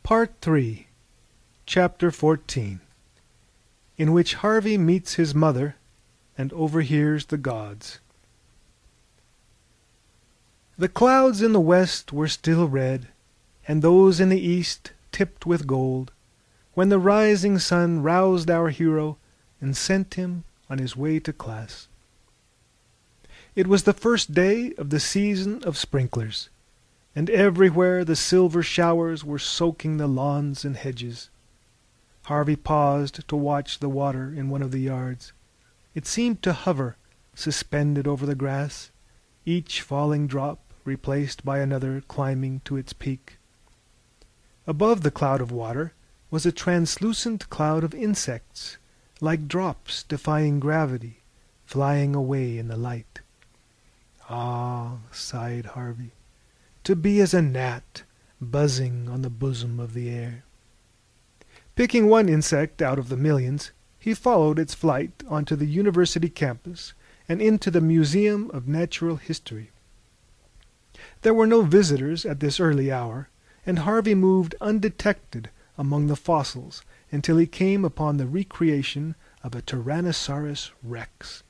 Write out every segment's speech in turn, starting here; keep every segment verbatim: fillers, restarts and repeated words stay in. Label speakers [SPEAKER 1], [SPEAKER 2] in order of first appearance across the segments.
[SPEAKER 1] Part three, Chapter fourteen, in which Harvey meets his mother and overhears the gods. The clouds in the west were still red, and those in the east tipped with gold, when the rising sun roused our hero and sent him on his way to class. It was the first day of the season of sprinklers, and everywhere the silver showers were soaking the lawns and hedges. Harvey paused to watch the water in one of the yards. It seemed to hover, suspended over the grass, each falling drop replaced by another climbing to its peak. Above the cloud of water was a translucent cloud of insects, like drops defying gravity, flying away in the light. "Ah," sighed Harvey, "to be as a gnat, buzzing on the bosom of the air." Picking one insect out of the millions, he followed its flight onto the university campus and into the Museum of Natural History. There were no visitors at this early hour, and Harvey moved undetected among the fossils until he came upon the recreation of a Tyrannosaurus rex.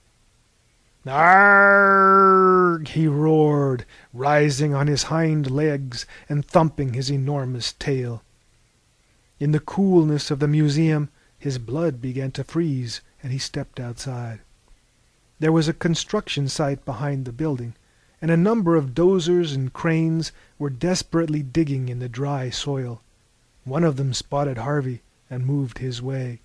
[SPEAKER 1] "Arrgh!" he roared, rising on his hind legs and thumping his enormous tail. In the coolness of the museum his blood began to freeze, and he stepped outside. There was a construction site behind the building, and a number of dozers and cranes were desperately digging in the dry soil. One of them spotted Harvey and moved his way.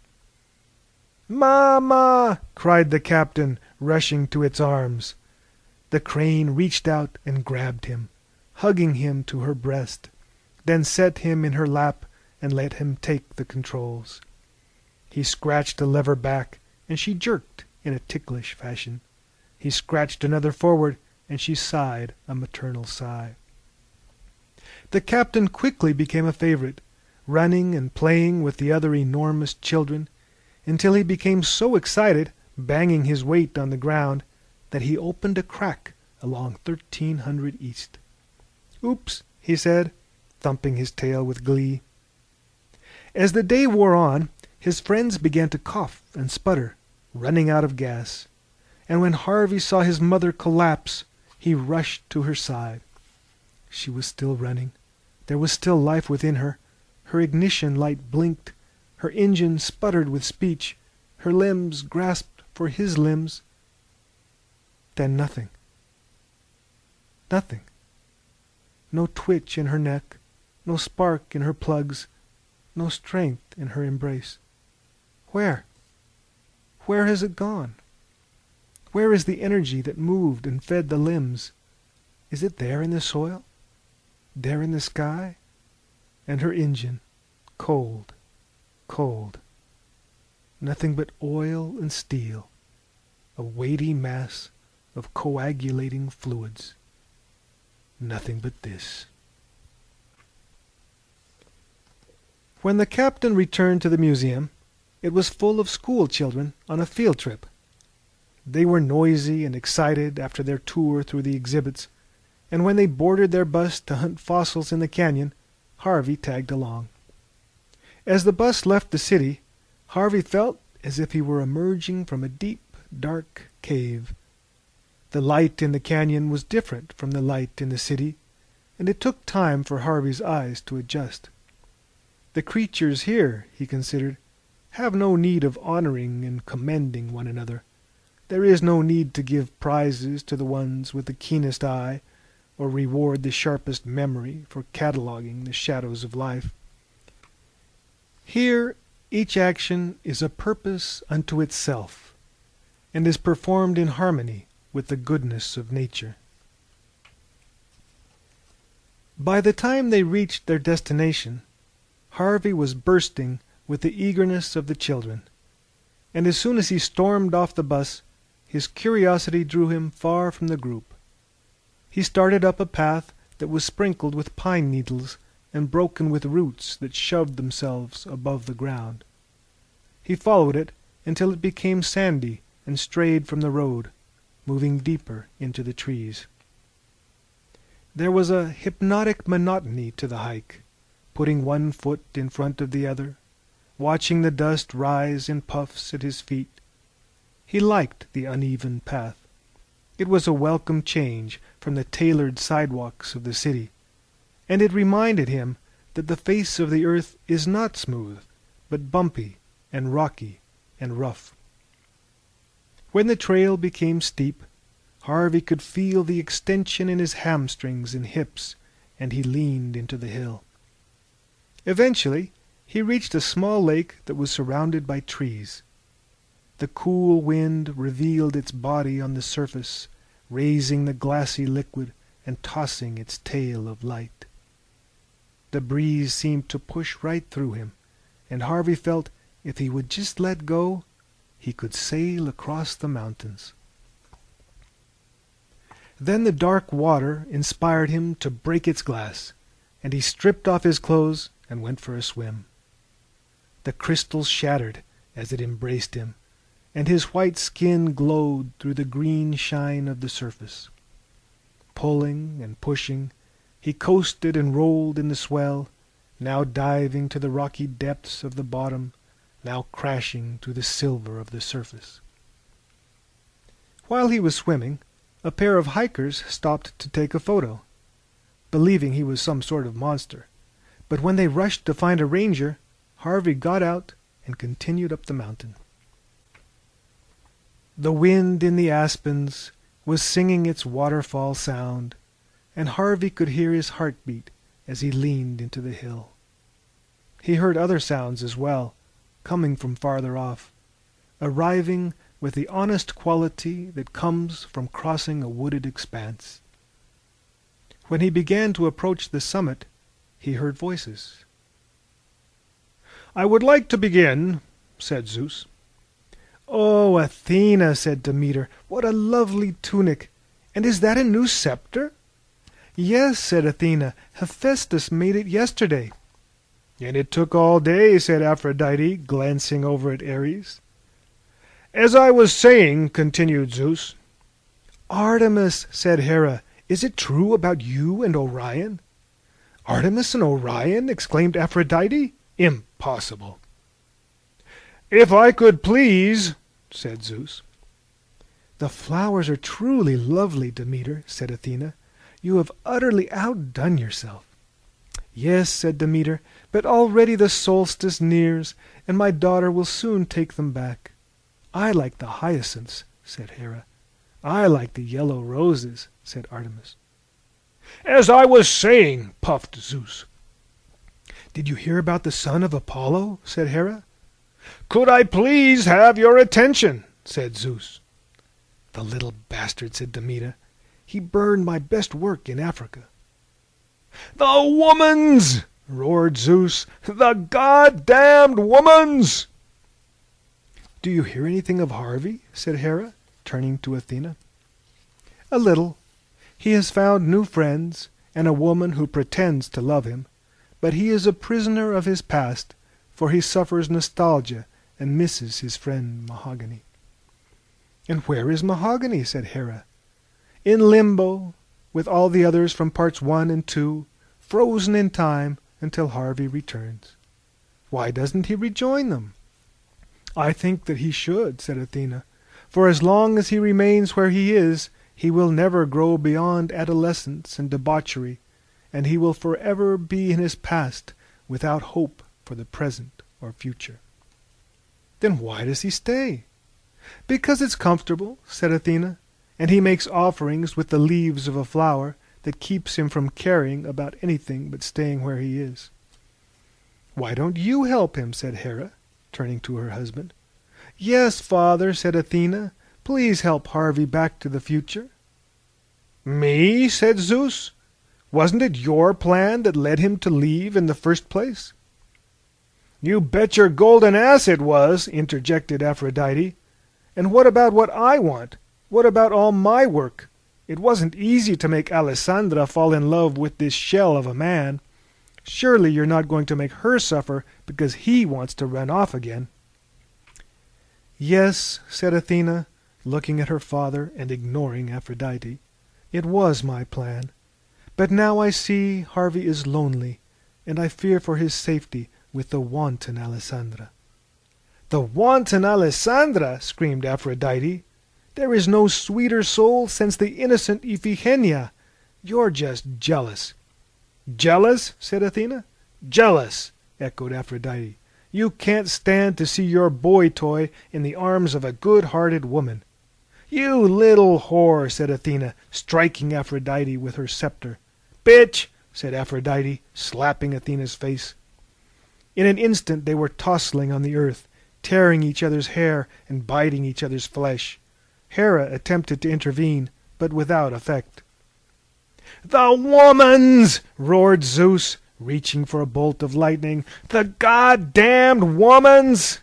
[SPEAKER 1] "Mama!" cried the captain, rushing to its arms. The crane reached out and grabbed him, hugging him to her breast, then set him in her lap and let him take the controls. He scratched a lever back, and she jerked in a ticklish fashion. He scratched another forward, and she sighed a maternal sigh. The captain quickly became a favorite, running and playing with the other enormous children, until he became so excited, banging his weight on the ground, that he opened a crack along thirteen hundred East. "Oops," he said, thumping his tail with glee. As the day wore on, his friends began to cough and sputter, running out of gas, and when Harvey saw his mother collapse, he rushed to her side. She was still running. There was still life within her. Her ignition light blinked. Her engine sputtered with speech. Her limbs grasped for his limbs. Then nothing. Nothing. No twitch in her neck, no spark in her plugs, no strength in her embrace. Where? Where has it gone? Where is the energy that moved and fed the limbs? Is it there in the soil? There in the sky? And her engine, cold, cold. Nothing but oil and steel, a weighty mass of coagulating fluids. Nothing but this. When the captain returned to the museum, it was full of school children on a field trip. They were noisy and excited after their tour through the exhibits, and when they boarded their bus to hunt fossils in the canyon, Harvey tagged along. As the bus left the city, Harvey felt as if he were emerging from a deep, dark cave. The light in the canyon was different from the light in the city, and it took time for Harvey's eyes to adjust. The creatures here, he considered, have no need of honoring and commending one another. There is no need to give prizes to the ones with the keenest eye, or reward the sharpest memory for cataloguing the shadows of life. Here each action is a purpose unto itself, and is performed in harmony with the goodness of nature. By the time they reached their destination, Harvey was bursting with the eagerness of the children, and as soon as he stormed off the bus, his curiosity drew him far from the group. He started up a path that was sprinkled with pine needles and broken with roots that shoved themselves above the ground. He followed it until it became sandy and strayed from the road, moving deeper into the trees. There was a hypnotic monotony to the hike, putting one foot in front of the other, watching the dust rise in puffs at his feet. He liked the uneven path. It was a welcome change from the tailored sidewalks of the city, and it reminded him that the face of the earth is not smooth, but bumpy and rocky and rough. When the trail became steep, Harvey could feel the extension in his hamstrings and hips, and he leaned into the hill. Eventually, he reached a small lake that was surrounded by trees. The cool wind revealed its body on the surface, raising the glassy liquid and tossing its tail of light. The breeze seemed to push right through him, and Harvey felt if he would just let go, he could sail across the mountains. Then the dark water inspired him to break its glass, and he stripped off his clothes and went for a swim. The crystals shattered as it embraced him, and his white skin glowed through the green shine of the surface. Pulling and pushing, he coasted and rolled in the swell, now diving to the rocky depths of the bottom, now crashing through the silver of the surface. While he was swimming, a pair of hikers stopped to take a photo, believing he was some sort of monster. But when they rushed to find a ranger, Harvey got out and continued up the mountain. The wind in the aspens was singing its waterfall sound, and Harvey could hear his heart beat as he leaned into the hill. He heard other sounds as well, coming from farther off, arriving with the honest quality that comes from crossing a wooded expanse. When he began to approach the summit, he heard voices. "I would like to begin," said Zeus. "Oh, Athena," said Demeter, "what a lovely tunic! And is that a new scepter?" "Yes," said Athena, "Hephaestus made it yesterday." "And it took all day," said Aphrodite, glancing over at Ares. "As I was saying," continued Zeus. "Artemis," said Hera, "is it true about you and Orion?" "Artemis and Orion?" exclaimed Aphrodite. "Impossible." "If I could please," said Zeus. "The flowers are truly lovely, Demeter," said Athena. "You have utterly outdone yourself." "Yes," said Demeter, "but already the solstice nears, and my daughter will soon take them back." "I like the hyacinths," said Hera. "I like the yellow roses," said Artemis. "As I was saying," puffed Zeus. "Did you hear about the son of Apollo?" said Hera. "Could I please have your attention?" said Zeus. "The little bastard," said Demeter. "He burned my best work in Africa." "The woman's!" roared Zeus. "The goddamned woman's!" "Do you hear anything of Harvey?" said Hera, turning to Athena. "A little. He has found new friends, and a woman who pretends to love him, but he is a prisoner of his past, for he suffers nostalgia and misses his friend Mahogany." "And where is Mahogany?" said Hera. "In limbo, with all the others from parts one and two, frozen in time until Harvey returns." "Why doesn't he rejoin them?" "I think that he should," said Athena, "for as long as he remains where he is, he will never grow beyond adolescence and debauchery, and he will forever be in his past without hope for the present or future." "Then why does he stay?" "Because it's comfortable," said Athena, "and he makes offerings with the leaves of a flower that keeps him from caring about anything but staying where he is." "Why don't you help him?" said Hera, turning to her husband. "Yes, father," said Athena. "Please help Harvey back to the future." "Me?" said Zeus. "Wasn't it your plan that led him to leave in the first place?" "You bet your golden ass it was," interjected Aphrodite. "And what about what I want? What about all my work? It wasn't easy to make Alessandra fall in love with this shell of a man. Surely you're not going to make her suffer because he wants to run off again." "Yes," said Athena, looking at her father and ignoring Aphrodite. "It was my plan. But now I see Harvey is lonely, and I fear for his safety with the wanton Alessandra." "The wanton Alessandra!" screamed Aphrodite. "There is no sweeter soul since the innocent Iphigenia. You're just jealous." "Jealous?" said Athena. "Jealous!" echoed Aphrodite. "You can't stand to see your boy toy in the arms of a good-hearted woman." "You little whore!" said Athena, striking Aphrodite with her scepter. "Bitch!" said Aphrodite, slapping Athena's face. In an instant they were tossing on the earth, tearing each other's hair and biting each other's flesh. Hera attempted to intervene, but without effect. "The womans!" roared Zeus, reaching for a bolt of lightning. "The goddamned womans!"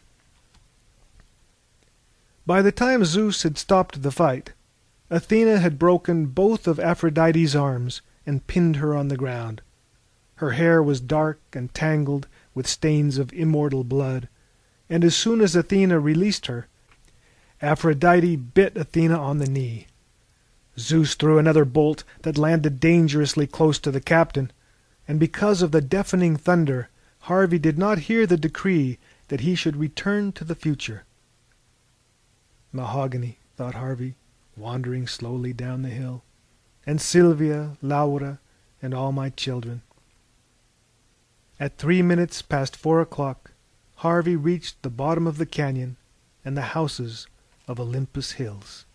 [SPEAKER 1] By the time Zeus had stopped the fight, Athena had broken both of Aphrodite's arms and pinned her on the ground. Her hair was dark and tangled with stains of immortal blood, and as soon as Athena released her, Aphrodite bit Athena on the knee. Zeus threw another bolt that landed dangerously close to the captain, and because of the deafening thunder, Harvey did not hear the decree that he should return to the future. "Mahogany," thought Harvey, wandering slowly down the hill, "and Sylvia, Laura, and all my children." At three minutes past four o'clock, Harvey reached the bottom of the canyon and the houses of Olympus Hills.